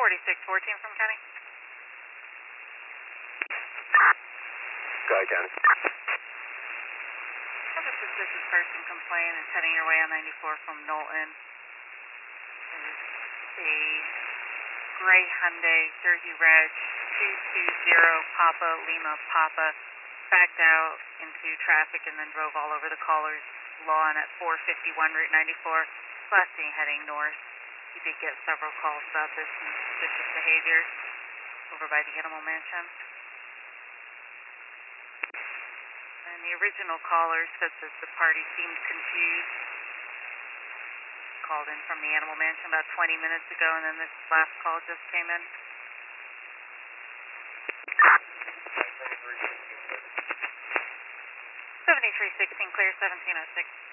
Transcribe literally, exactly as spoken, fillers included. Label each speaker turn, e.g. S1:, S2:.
S1: forty-six fourteen from County.
S2: Go ahead, County.
S1: Have a suspicious person complain is heading your way on ninety-four from Knowlton. There's a gray Hyundai Jersey Reg two two zero Papa Lima Papa backed out into traffic and then drove all over the caller's lawn at four fifty-one Route ninety-four, last seen heading north. You did get several calls about this and suspicious behavior over by the Animal Mansion. And the original caller said that the party seemed confused. Called in from the Animal Mansion about twenty minutes ago, and then this last call just came in. seventy-three sixteen clear, seventeen oh six.